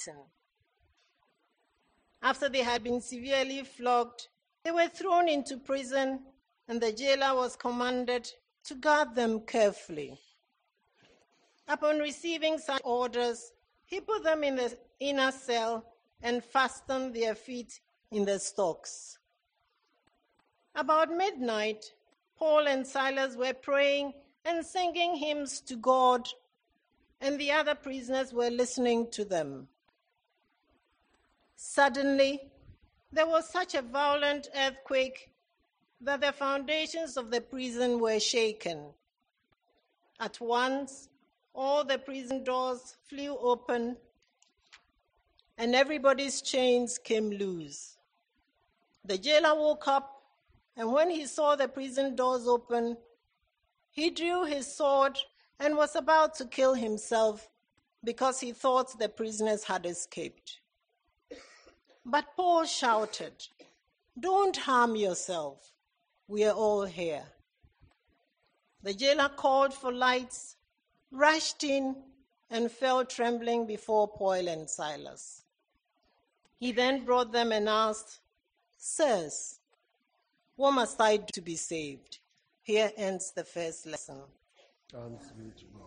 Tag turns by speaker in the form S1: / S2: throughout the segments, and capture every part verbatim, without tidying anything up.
S1: beaten. After they had been severely flogged, they were thrown into prison, and the jailer was commanded to guard them carefully. Upon receiving such orders, he put them in the inner cell and fastened their feet in the stocks. About midnight, Paul and Silas were praying and singing hymns to God, and the other prisoners were listening to them. Suddenly, there was such a violent earthquake that the foundations of the prison were shaken. At once, all the prison doors flew open, and everybody's chains came loose. The jailer woke up, and when he saw the prison doors open, he drew his sword and was about to kill himself because he thought the prisoners had escaped. But Paul shouted, "Don't harm yourself. We are all here." The jailer called for lights, rushed in, and fell trembling before Paul and Silas. He then brought them and asked, "Sirs, what must I do to be saved?" Here ends the first lesson.
S2: Thanks be to God.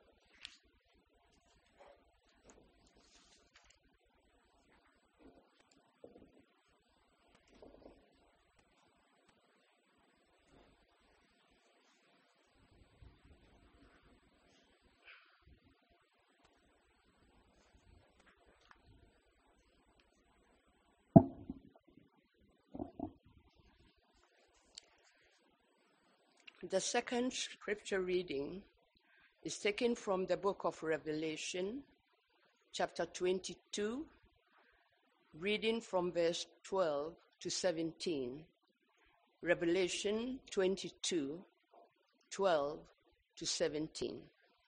S3: The second scripture reading is taken from the book of Revelation, chapter twenty-two, reading from verse twelve to seventeen. Revelation twenty-two, twelve to seventeen.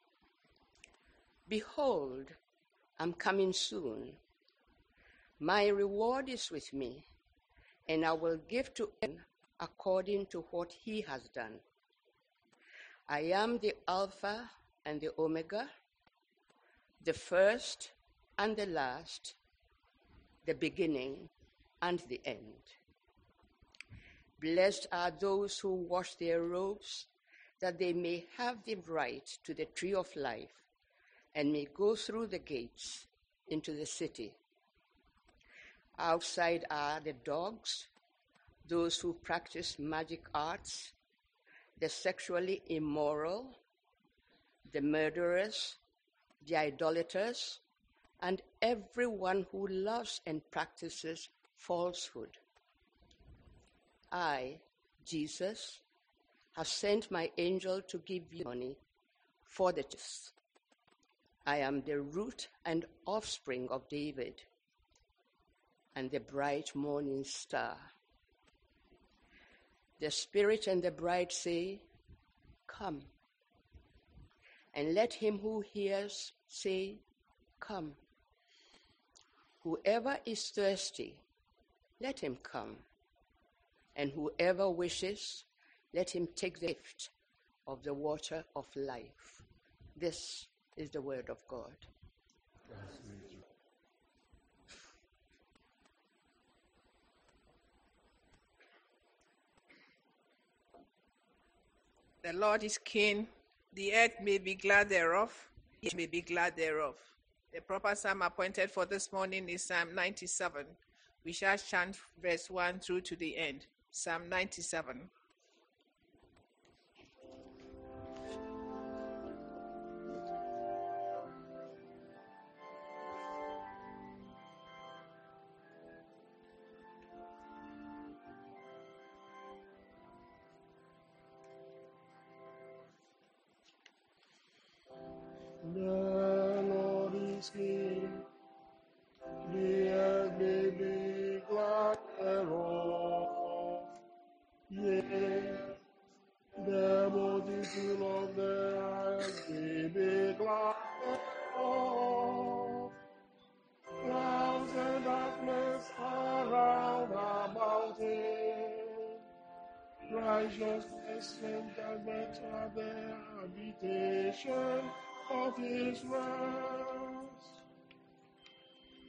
S3: Behold, I'm coming soon. My reward is with me, and I will give to him according to what he has done. I am the Alpha and the Omega, the first and the last, the beginning and the end. Blessed are those who wash their robes, that they may have the right to the tree of life and may go through the gates into the city. Outside are the dogs, those who practice magic arts, the sexually immoral, the murderers, the idolaters, and everyone who loves and practices falsehood. I, Jesus, have sent my angel to give you money for the just. I am the root and offspring of David, and the bright morning star. The Spirit and the bride say, "Come." And let him who hears say, "Come." Whoever is thirsty, let him come. And whoever wishes, let him take the gift of the water of life. This is the word of God.
S2: Thanks be to God.
S4: The Lord is king, the earth may be glad thereof, it may be glad thereof. The proper psalm appointed for this morning is Psalm ninety-seven. We shall chant verse one through to the end. Psalm ninety-seven.
S2: The Lord is King, the earth may be glad thereof. Yea, the multitude of the earth may be glad thereof. Clouds and darkness are round about him. Righteousness and judgment are the habitation of his rest.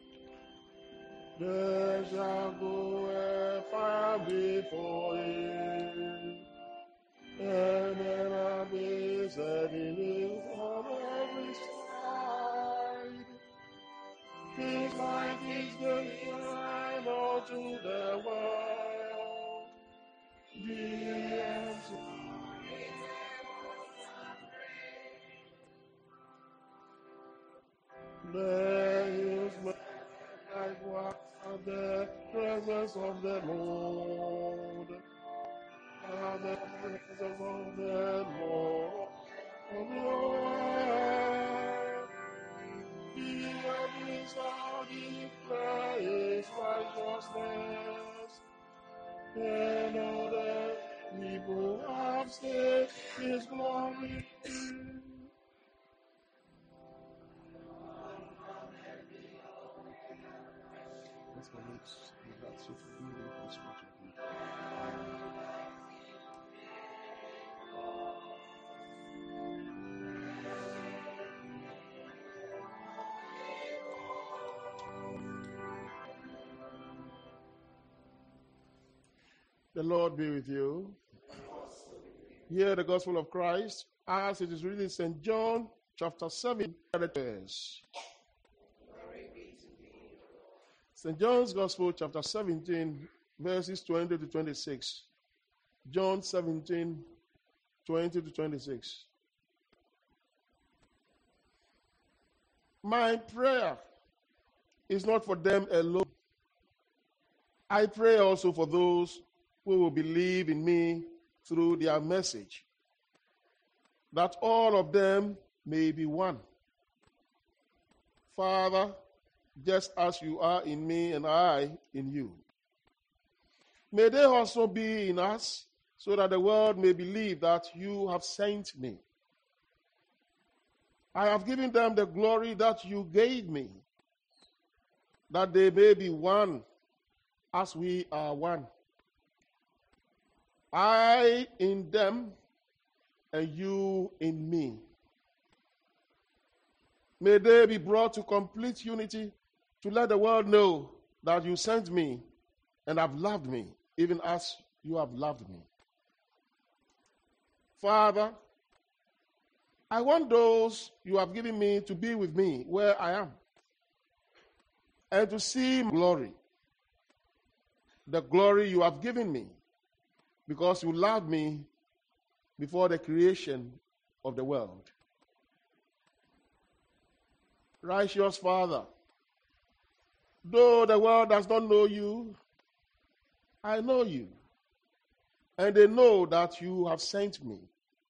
S2: There shall go a fire before him, and then I'll be setting him on every side. His light is the light unto the world. The answer. There is like what the presence of the Lord. At the presence of the Lord. Of the Lord. He has all declare his righteousness. And all the people have seen his glory. The Lord be with you. Hear the gospel of Christ as it is written in Saint John chapter seven. Saint John's Gospel chapter seventeen verses twenty to twenty-six. John seventeen, twenty to twenty-six. My prayer is not for them alone. I pray also for those who will believe in me through their message, that all of them may be one. Father, just as you are in me and I in you, may they also be in us, so that the world may believe that you have sent me. I have given them the glory that you gave me, that they may be one as we are one. I in them and you in me. May they be brought to complete unity, to let the world know that you sent me and have loved me, even as you have loved me. Father, I want those you have given me to be with me where I am, and to see glory, the glory you have given me, because you loved me before the creation of the world. Righteous Father, though the world does not know you, I know you, and they know that you have sent me.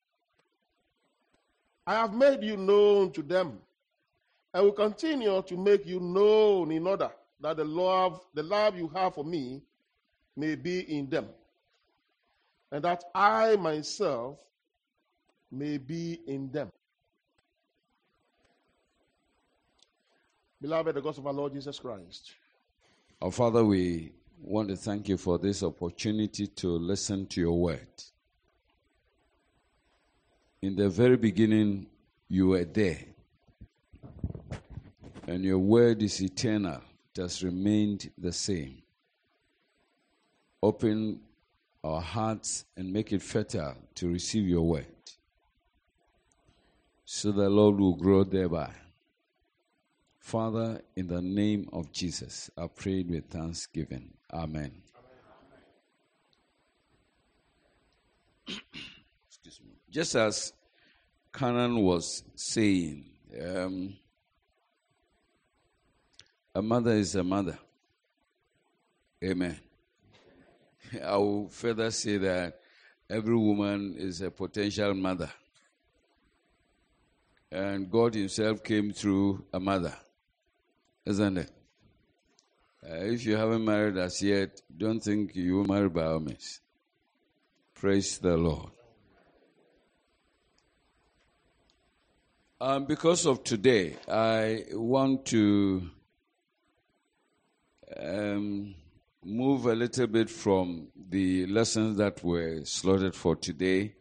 S2: I have made you known to them, and will continue to make you known in order that the love, the love you have for me may be in them, and that I myself may be in them. Beloved, the gospel of our Lord Jesus Christ.
S5: Our Father, we want to thank you for this opportunity to listen to your word. In the very beginning, you were there, and your word is eternal. It has remained the same. Open our hearts and make it fertile to receive your word, so the Lord will grow thereby. Father, in the name of Jesus, I prayed with thanksgiving. Amen. Excuse me. Just as Canan was saying, um, a mother is a mother. Amen. I will further say that every woman is a potential mother. And God himself came through a mother. Isn't it? Uh, if you haven't married as yet, don't think you will marry by all means. Praise the Lord. Um, because of today, I want to um, move a little bit from the lessons that were slotted for today.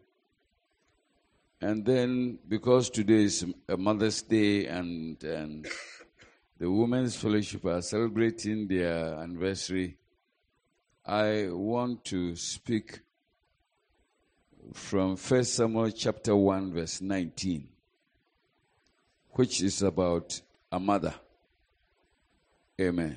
S5: And then, because today is a Mother's Day and, and the Women's Fellowship are celebrating their anniversary, I want to speak from First Samuel chapter one, verse nineteen, which is about a mother. Amen.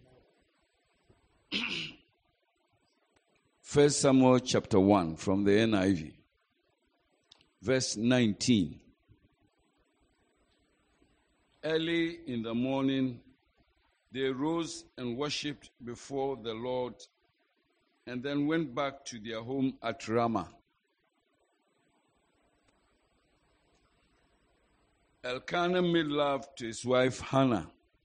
S5: First Samuel chapter one from the N I V, verse nineteen. Early in the morning, they rose and worshipped before the Lord, and then went back to their home at Ramah. Elkanah made love to his wife Hannah.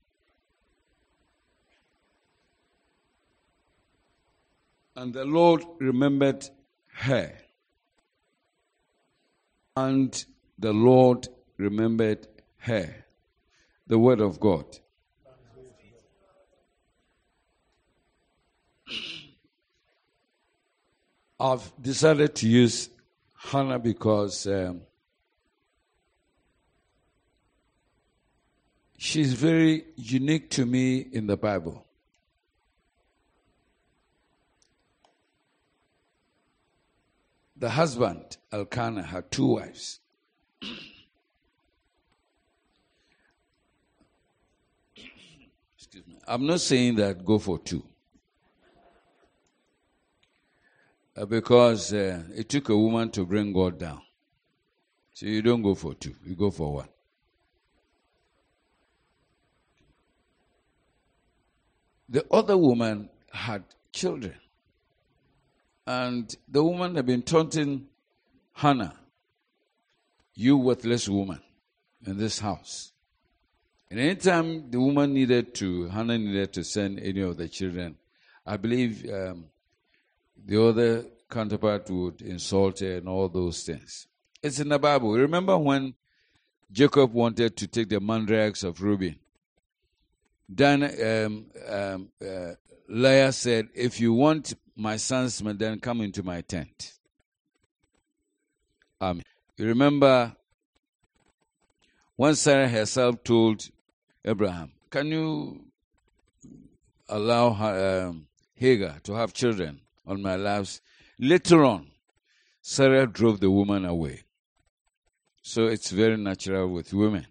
S5: And the Lord remembered her. And the Lord remembered her. The word of God. I've decided to use Hannah because um, she's very unique to me in the Bible. The husband, Elkanah, had two wives. Excuse me. I'm not saying that go for two. Uh, because uh, it took a woman to bring God down. So you don't go for two, you go for one. The other woman had children. And the woman had been taunting Hannah, you worthless woman in this house. And anytime the woman needed to, Hannah needed to send any of the children, I believe um, the other counterpart would insult her and all those things. It's in the Bible. Remember when Jacob wanted to take the mandrakes of Reuben? Then um, um, uh, Leah said, if you want my sons, then come into my tent. Um, you remember when Sarah herself told Abraham, can you allow her, um, Hagar to have children on my lives? Later on, Sarah drove the woman away. So it's very natural with women.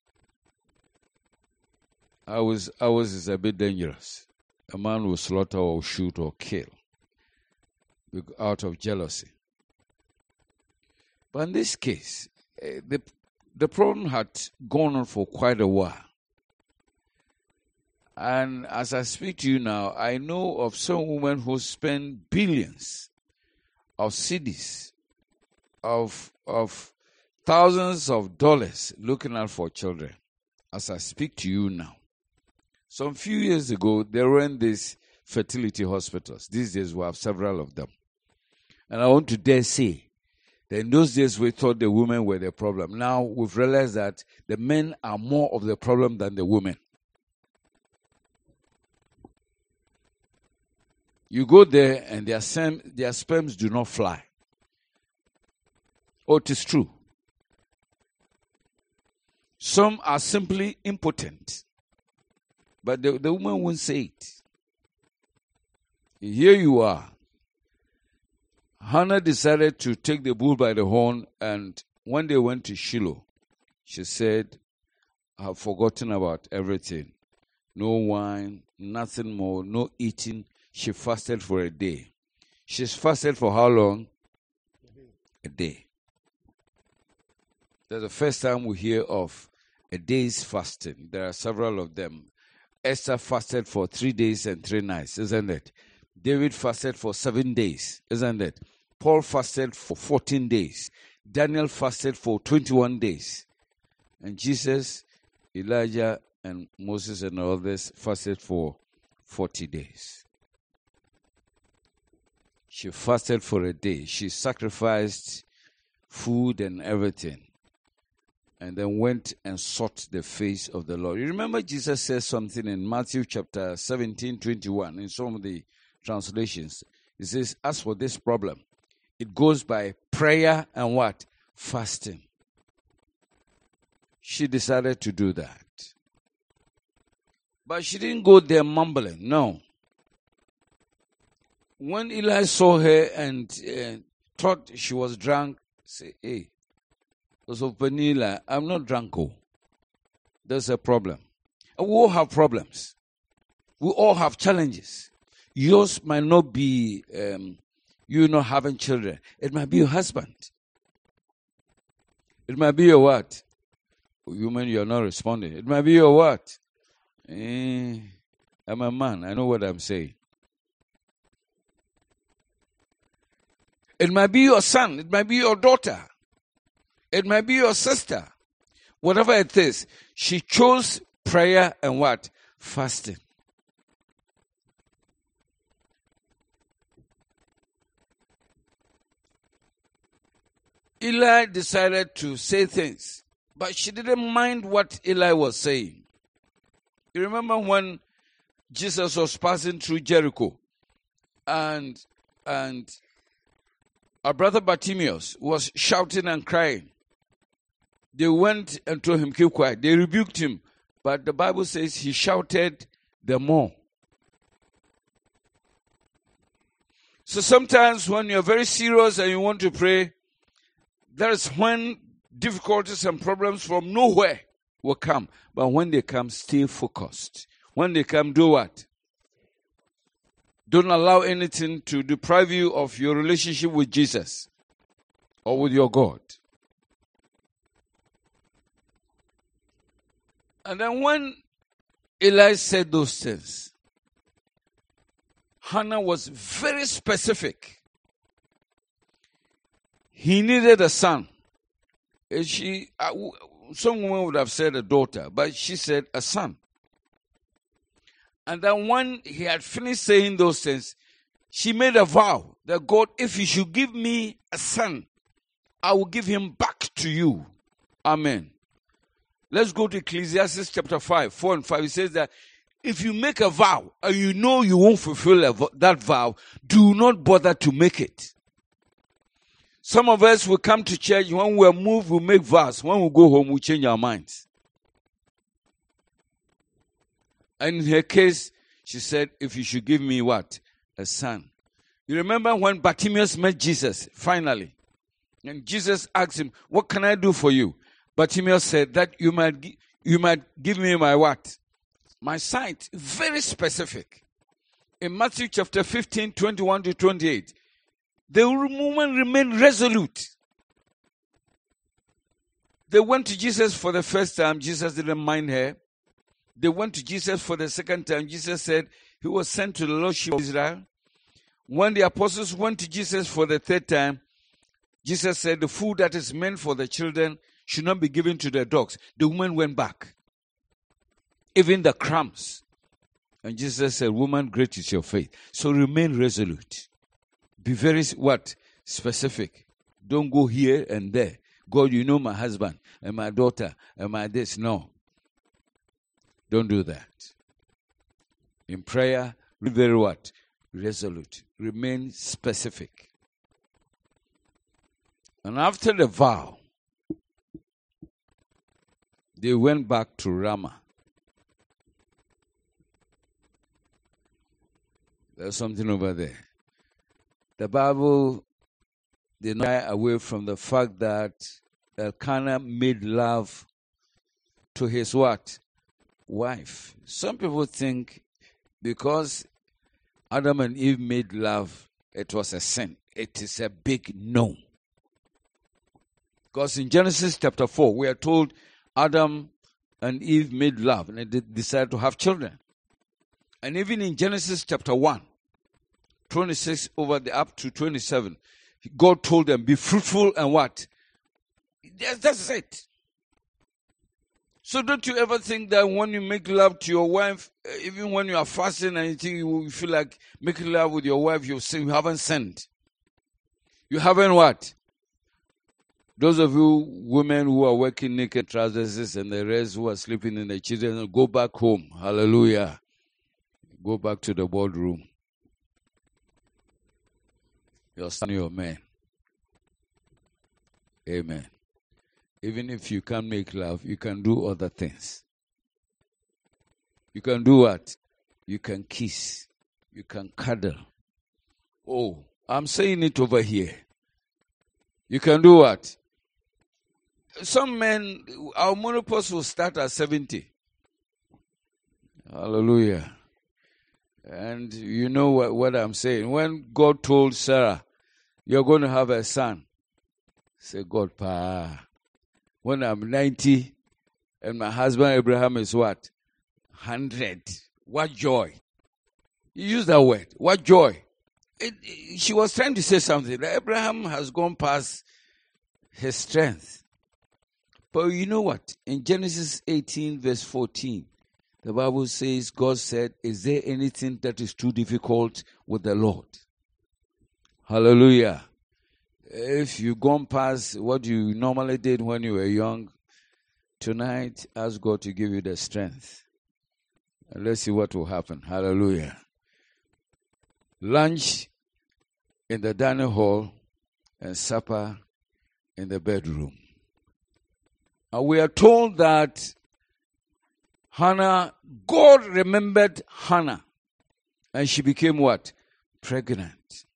S5: Ours, ours is a bit dangerous. A man will slaughter or shoot or kill out of jealousy. But in this case, the, the problem had gone on for quite a while. And as I speak to you now, I know of some women who spend billions of cedis, of, of thousands of dollars looking out for children. As I speak to you now. Some few years ago, there were these fertility hospitals. These days we have several of them. And I want to dare say that in those days we thought the women were the problem. Now we've realized that the men are more of the problem than the women. You go there and their, sem- their sperms do not fly. Oh, it is true. Some are simply impotent. But the, the woman won't say it. Here you are. Hannah decided to take the bull by the horn, and when they went to Shiloh, she said, I have forgotten about everything. No wine, nothing more, no eating. She fasted for a day. She's fasted for how long? A day. That's the first time we hear of a day's fasting. There are several of them. Esther fasted for three days and three nights, isn't it? David fasted for seven days, isn't it? Paul fasted for fourteen days. Daniel fasted for twenty-one days. And Jesus, Elijah, and Moses and others fasted for forty days. She fasted for a day. She sacrificed food and everything. And then went and sought the face of the Lord. You remember Jesus says something in Matthew chapter seventeen, twenty-one, in some of the translations. He says, as for this problem, it goes by prayer and what? Fasting. She decided to do that. But she didn't go there mumbling. No. When Eli saw her and uh, thought she was drunk, say, hey, so Vanilla, I'm not drunk. Oh. There's a problem. And we all have problems. We all have challenges. Yours might not be um, you not having children. It might be your husband. It might be your what? Woman, you're not responding. It might be your what? Eh, I'm a man. I know what I'm saying. It might be your son. It might be your daughter. It might be your sister. Whatever it is, she chose prayer and what? Fasting. Eli decided to say things, but she didn't mind what Eli was saying. You remember when Jesus was passing through Jericho and and our brother Bartimaeus was shouting and crying. They went and told him, keep quiet. They rebuked him, but the Bible says he shouted the more. So sometimes when you're very serious and you want to pray, that is when difficulties and problems from nowhere will come. But when they come, stay focused. When they come, do what? Don't allow anything to deprive you of your relationship with Jesus or with your God. And then when Eli said those things, Hannah was very specific. He needed a son. She, uh, some women would have said a daughter, but she said a son. And then when he had finished saying those things, she made a vow that God, if you should give me a son, I will give him back to you. Amen. Let's go to Ecclesiastes chapter five, four and five. It says that if you make a vow and you know you won't fulfill vo- that vow, do not bother to make it. Some of us will come to church, when we're moved, we'll make vows. When we go home, we change our minds. And in her case, she said, if you should give me what? A son. You remember when Bartimaeus met Jesus, finally. And Jesus asked him, what can I do for you? Bartimaeus said that you might, gi- you might give me my what? My sight. Very specific. In Matthew chapter fifteen, twenty-one to twenty-eight. The woman remained resolute. They went to Jesus for the first time. Jesus didn't mind her. They went to Jesus for the second time. Jesus said he was sent to the Lordship of Israel. When the apostles went to Jesus for the third time, Jesus said the food that is meant for the children should not be given to the dogs. The woman went back. Even the crumbs. And Jesus said, woman, great is your faith. So remain resolute. Be very, what? Specific. Don't go here and there. God, you know my husband and my daughter and my this. No. Don't do that. In prayer, be very what? Resolute. Remain specific. And after the vow, they went back to Ramah. There's something over there. The Bible did not shy away from the fact that Elkanah made love to his what? Wife. Some people think because Adam and Eve made love, it was a sin. It is a big no. Because in Genesis chapter four, we are told Adam and Eve made love and they decided to have children. And even in Genesis chapter one, twenty-six over the up to twenty-seven, God told them, be fruitful and what? That's, that's it. So don't you ever think that when you make love to your wife, even when you are fasting and you think you feel like making love with your wife, you say you haven't sinned. You haven't what? Those of you women who are working naked trousers and the rest who are sleeping in the children, go back home. Hallelujah. Go back to the boardroom. Your son, your man. Amen. Even if you can't make love, you can do other things. You can do what? You can kiss. You can cuddle. Oh, I'm saying it over here. You can do what? Some men, our menopause will start at seventy. Hallelujah. And you know what, what I'm saying. When God told Sarah, you're going to have a son, say, God, pa. When I'm ninety and my husband Abraham is what? one hundred. What joy. You use that word. What joy. It, it, she was trying to say something. Abraham has gone past his strength. But you know what? In Genesis eighteen verse fourteen, the Bible says, God said, is there anything that is too difficult with the Lord? Hallelujah. If you've gone past what you normally did when you were young, tonight ask God to give you the strength. And let's see what will happen. Hallelujah. Lunch in the dining hall and supper in the bedroom. And we are told that Hannah, God remembered Hannah, and she became what? Pregnant.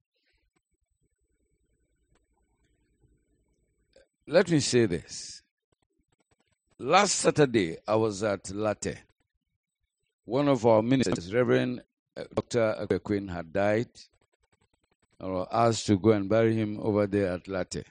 S5: Let me say this. Last Saturday, I was at Latte. One of our ministers, Reverend Doctor Akwekwin, had died. I was asked to go and bury him over there at Latte.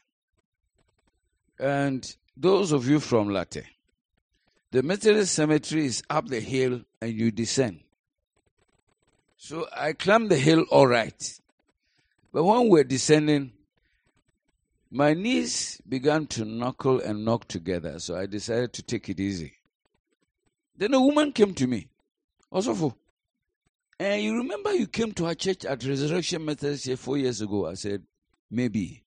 S5: And those of you from Latte, the Methodist cemetery is up the hill and you descend. So I climbed the hill all right. But when we were descending, my knees began to knuckle and knock together. So I decided to take it easy. Then a woman came to me. Also, and you remember you came to our church at Resurrection Methodist here four years ago? I said, maybe.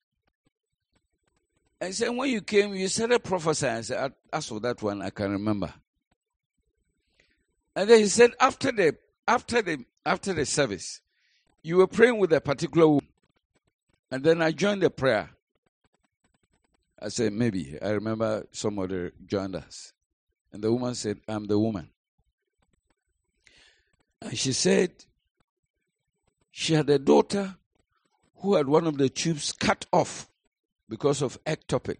S5: I said, when you came, you started prophesying. I said, as for that one, I can remember. And then he said, after the after the after the service, you were praying with a particular woman. And then I joined the prayer. I said, maybe. I remember somebody joined us. And the woman said, I'm the woman. And she said, she had a daughter who had one of the tubes cut off because of ectopic.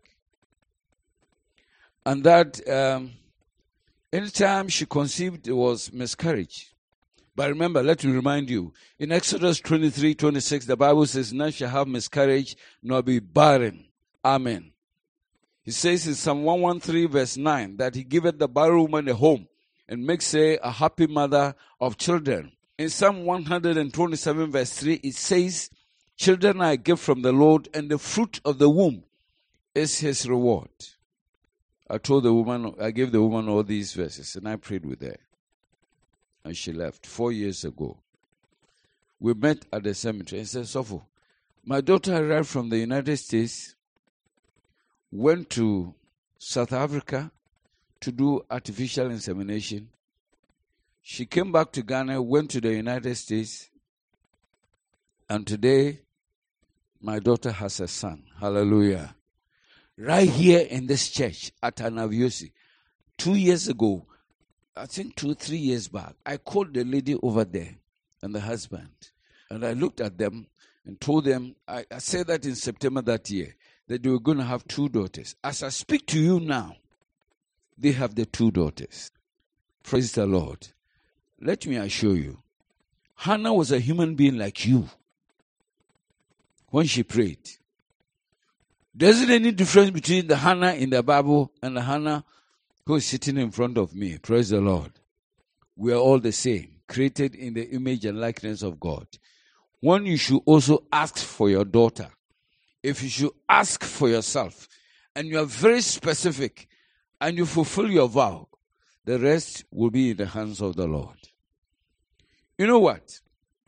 S5: And that um, anytime she conceived, it was miscarriage. But remember, let me remind you, in Exodus twenty-three, twenty-six, the Bible says, none shall have miscarriage, nor be barren. Amen. He says in Psalm one thirteen, verse nine, that he giveth the barren woman a home and makes her a happy mother of children. In Psalm one twenty-seven, verse three, it says, children are a gift from the Lord, and the fruit of the womb is his reward. I told the woman, I gave the woman all these verses, and I prayed with her. And she left four years ago. We met at the cemetery. I said, Sopho, my daughter arrived from the United States, went to South Africa to do artificial insemination. She came back to Ghana, went to the United States, and today, my daughter has a son. Hallelujah. Right here in this church at Anaviosi, two years ago, I think two, three years back, I called the lady over there and the husband. And I looked at them and told them, I, I said that in September that year, that they were going to have two daughters. As I speak to you now, they have the two daughters. Praise the Lord. Let me assure you, Hannah was a human being like you when she prayed. There isn't any difference between the Hannah in the Bible and the Hannah who is sitting in front of me. Praise the Lord. We are all the same, created in the image and likeness of God. One, you should also ask for your daughter. If you should ask for yourself, and you are very specific, and you fulfill your vow, the rest will be in the hands of the Lord. You know what?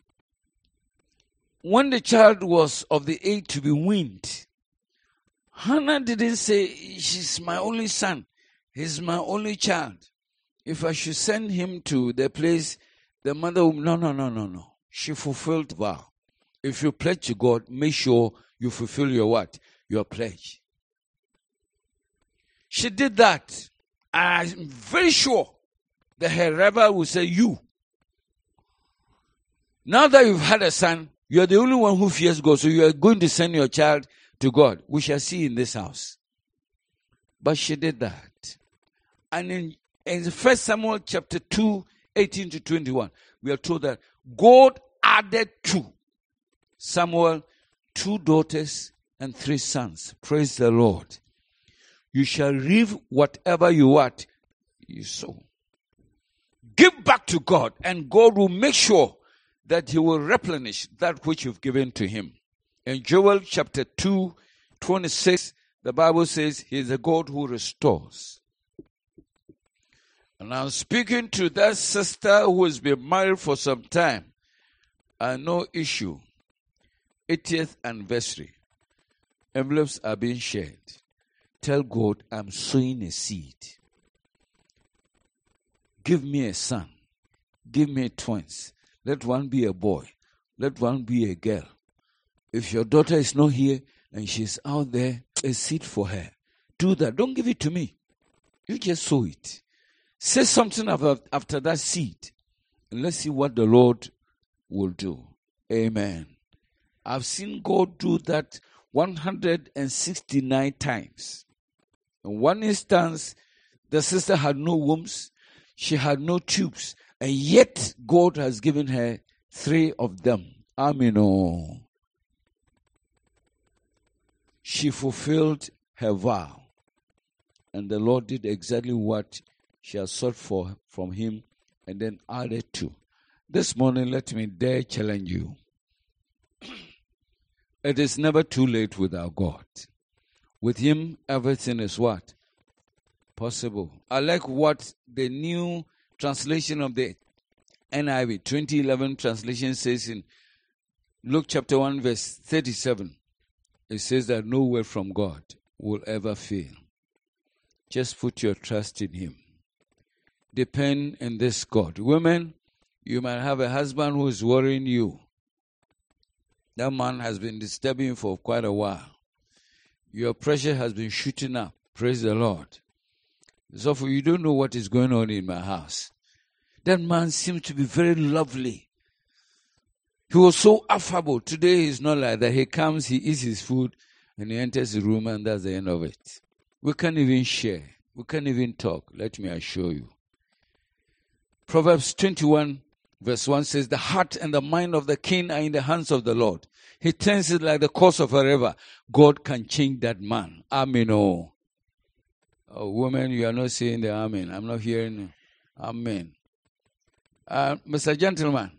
S5: When the child was of the age to be weaned, Hannah didn't say, she's my only son. He's my only child. If I should send him to the place, the mother will, no, no, no, no, no. She fulfilled the vow. If you pledge to God, make sure you fulfill your what? Your pledge. She did that. I'm very sure the her rival will say, you. Now that you've had a son, you are the only one who fears God, so you are going to send your child to God. We shall see in this house. But she did that. And in, in First Samuel chapter two, eighteen to twenty-one, we are told that God added to Samuel two daughters and three sons. Praise the Lord. You shall reap whatever you what you sow. Give back to God, and God will make sure that he will replenish that which you've given to him. In Joel chapter two, twenty-six, the Bible says he is a God who restores. And I'm speaking to that sister who has been married for some time. And no issue. eightieth anniversary. Envelopes are being shared. Tell God, I'm sowing a seed. Give me a son. Give me twins. Let one be a boy. Let one be a girl. If your daughter is not here and she's out there, a seed for her. Do that. Don't give it to me. You just sow it. Say something about after that seed. And let's see what the Lord will do. Amen. I've seen God do that one hundred sixty-nine times. In one instance, the sister had no wombs. She had no tubes. And yet, God has given her three of them. Amen. Oh. She fulfilled her vow. And the Lord did exactly what she had sought for from him and then added to. This morning, let me dare challenge you. It is never too late with our God. With him, everything is what? Possible. I like what the new translation of the N I V, twenty eleven translation says in Luke chapter one, verse thirty-seven. It says that no word from God will ever fail. Just put your trust in him. Depend on this God. Women, you might have a husband who is worrying you. That man has been disturbing you for quite a while. Your pressure has been shooting up. Praise the Lord. So for you don't know what is going on in my house. That man seems to be very lovely. He was so affable. Today he's not like that. He comes, he eats his food, and he enters the room, and that's the end of it. We can't even share. We can't even talk. Let me assure you. Proverbs twenty-one, verse one says, the heart and the mind of the king are in the hands of the Lord. He turns it like the course of a river. God can change that man. Amen. Oh, oh woman, you are not saying the amen. I'm not hearing amen. Uh, Mister Gentleman,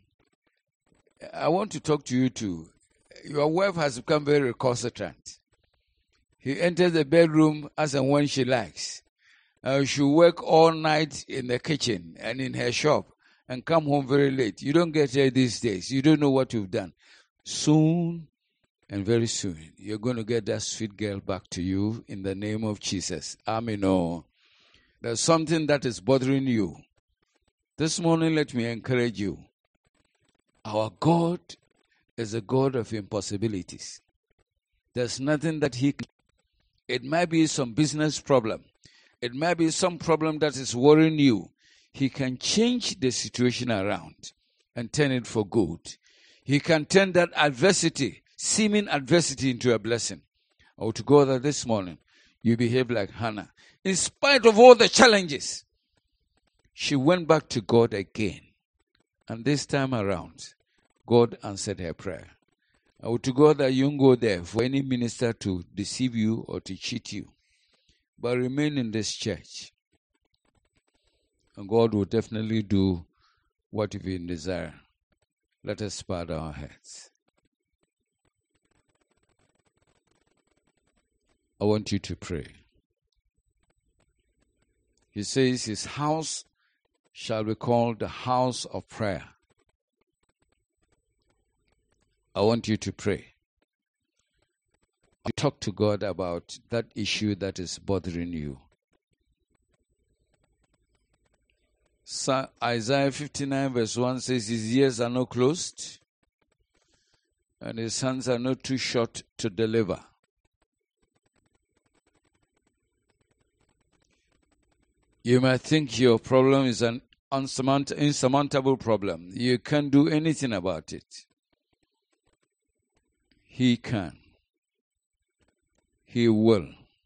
S5: I want to talk to you too. Your wife has become very recalcitrant. He enters the bedroom as and when she likes. Uh, she work all night in the kitchen and in her shop and come home very late. You don't get her these days. You don't know what you've done. Soon and very soon, you're going to get that sweet girl back to you in the name of Jesus. Amen. Oh, there's something that is bothering you. This morning, let me encourage you. Our God is a God of impossibilities. There's nothing that he can. It might be some business problem. It might be some problem that is worrying you. He can change the situation around and turn it for good. He can turn that adversity, seeming adversity, into a blessing. Oh, to God, that this morning, you behave like Hannah. In spite of all the challenges, she went back to God again. And this time around, God answered her prayer. Oh, to God, that you don't go there for any minister to deceive you or to cheat you. But remain in this church. And God will definitely do what you desire. Let us bow our heads. I want you to pray. He says his house shall be called the house of prayer. I want you to pray. Talk to God about that issue that is bothering you. So Isaiah fifty-nine verse one says, his ears are not closed, and his hands are not too short to deliver. You might think your problem is an unsurmount- insurmountable problem. You can't do anything about it. He can. He will.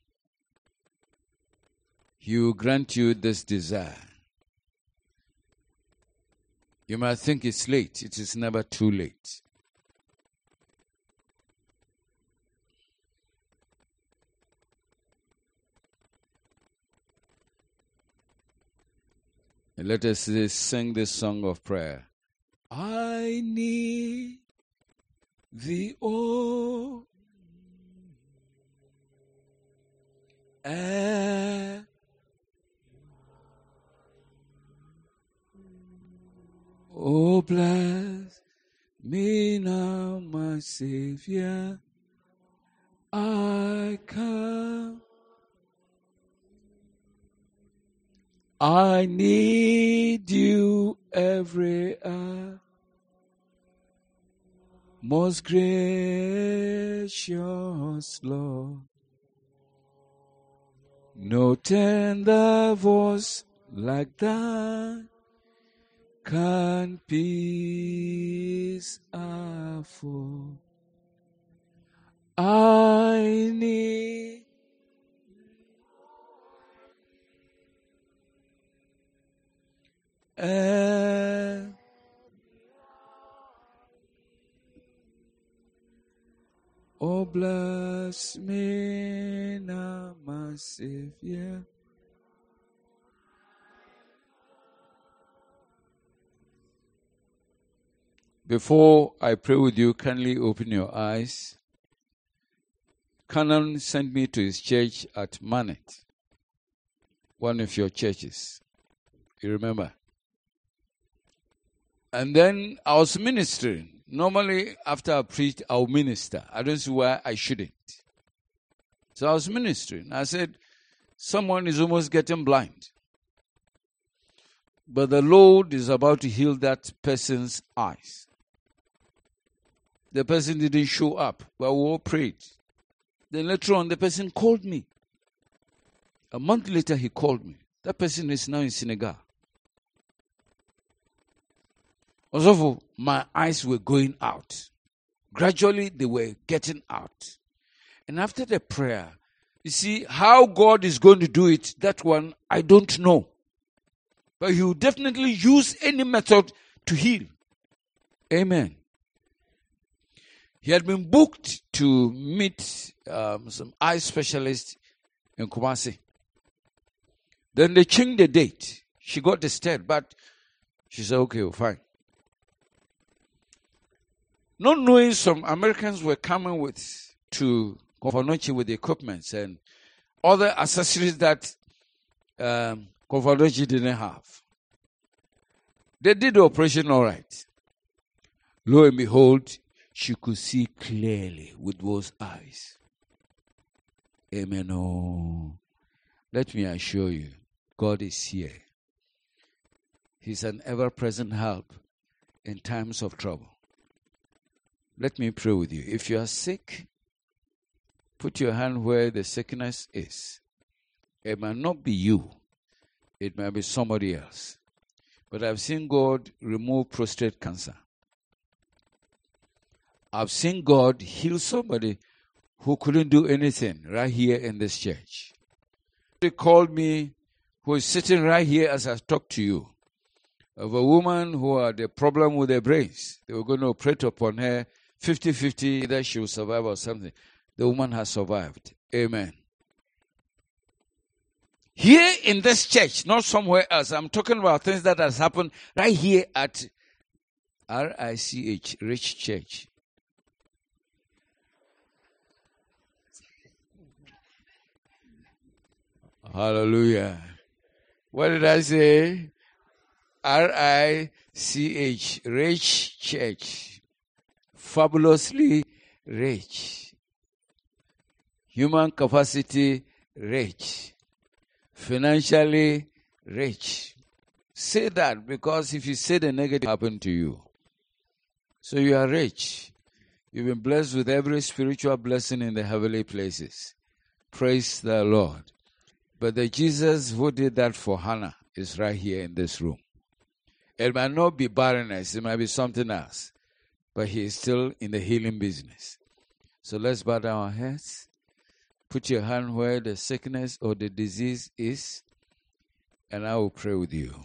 S5: He will grant you this desire. You might think it's late. It is never too late. And let us sing this song of prayer. I need thee, oh, eh, oh, bless me now, my Savior. I come. I need you every hour. Most gracious Lord, no tender voice like that can peace afford. I need Uh, oh, bless me now, my Savior. Before I pray with you, kindly open your eyes. Canon sent me to his church at Manet, one of your churches. You remember? And then I was ministering. Normally, after I preach, I'll minister. I don't see why I shouldn't. So I was ministering. I said, someone is almost getting blind. But the Lord is about to heal that person's eyes. The person didn't show up, but we all prayed. Then later on, the person called me. A month later, he called me. That person is now in Senegal. Also, my eyes were going out. Gradually, they were getting out. And after the prayer, you see, how God is going to do it, that one, I don't know. But he will definitely use any method to heal. Amen. He had been booked to meet um, some eye specialist in Kumasi. Then they changed the date. She got the state, but she said, okay, well, fine. Not knowing some Americans were coming with to Confanochi with the equipment and other accessories that um, Confanochi didn't have. They did the operation all right. Lo and behold, she could see clearly with those eyes. Amen. Oh, let me assure you, God is here. He's an ever-present help in times of trouble. Let me pray with you. If you are sick, put your hand where the sickness is. It might not be you. It might be somebody else. But I've seen God remove prostate cancer. I've seen God heal somebody who couldn't do anything right here in this church. They called me, who is sitting right here as I talk to you, of a woman who had a problem with her brains. They were going to operate upon her fifty-fifty, either she will survive or something. The woman has survived. Amen. Here in this church, not somewhere else. I'm talking about things that has happened right here at R I C H, Rich Church. Hallelujah. What did I say? R I C H, Rich Church. Fabulously rich. Human capacity rich. Financially rich. Say that, because if you say the negative, happen to you. So you are rich. You've been blessed with every spiritual blessing in the heavenly places. Praise the Lord. But the Jesus who did that for Hannah is right here in this room. It might not be barrenness, it might be something else. But he is still in the healing business. So let's bow down our heads. Put your hand where the sickness or the disease is, and I will pray with you.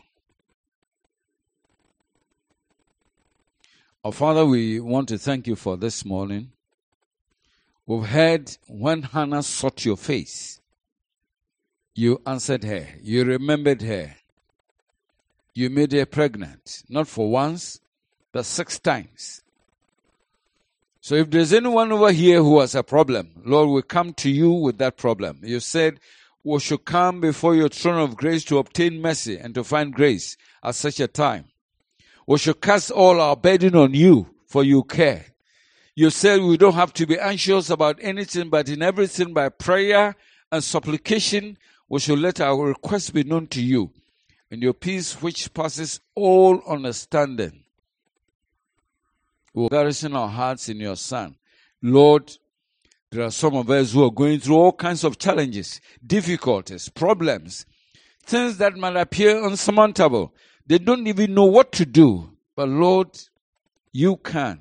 S5: Our Father, we want to thank you for this morning. We've heard when Hannah sought your face, you answered her. You remembered her. You made her pregnant, not for once, but six times. So if there's anyone over here who has a problem, Lord, we come to you with that problem. You said we should come before your throne of grace to obtain mercy and to find grace at such a time. We should cast all our burden on you, for you care. You said we don't have to be anxious about anything, but in everything by prayer and supplication, we should let our requests be known to you. And your peace, which passes all understanding, will garrison our hearts in your Son. Lord, there are some of us who are going through all kinds of challenges, difficulties, problems, things that might appear unsurmountable. They don't even know what to do. But Lord, you can.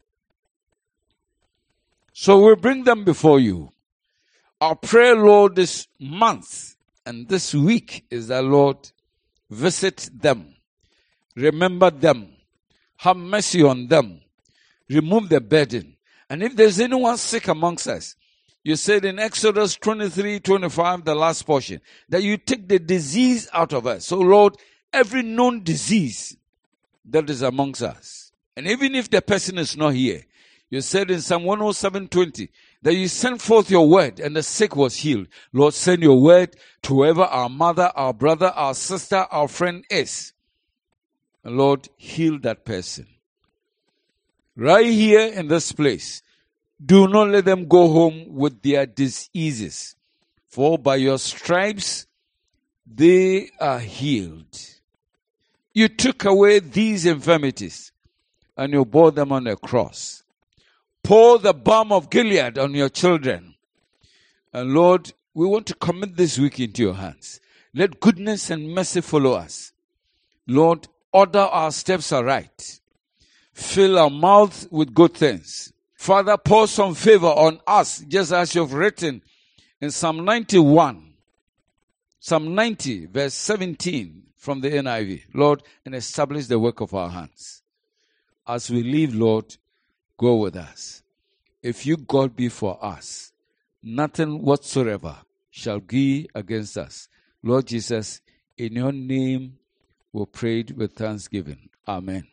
S5: So we bring them before you. Our prayer, Lord, this month and this week is that, Lord, visit them. Remember them. Have mercy on them. Remove the burden. And if there's anyone sick amongst us, you said in Exodus twenty-three, twenty-five, the last portion, that you take the disease out of us. So, Lord, every known disease that is amongst us, and even if the person is not here, you said in Psalm one oh seven, twenty, that you sent forth your word and the sick was healed. Lord, send your word to whoever our mother, our brother, our sister, our friend is. And Lord, heal that person. Right here in this place, do not let them go home with their diseases. For by your stripes, they are healed. You took away these infirmities and you bore them on the cross. Pour the balm of Gilead on your children. And Lord, we want to commit this week into your hands. Let goodness and mercy follow us. Lord, order our steps aright. Fill our mouth with good things. Father, pour some favor on us, just as you've written in Psalm ninety-one. Psalm ninety, verse seventeen from the N I V. Lord, and establish the work of our hands. As we leave, Lord, go with us. If you, God, be for us, nothing whatsoever shall be against us. Lord Jesus, in your name we prayed with thanksgiving. Amen.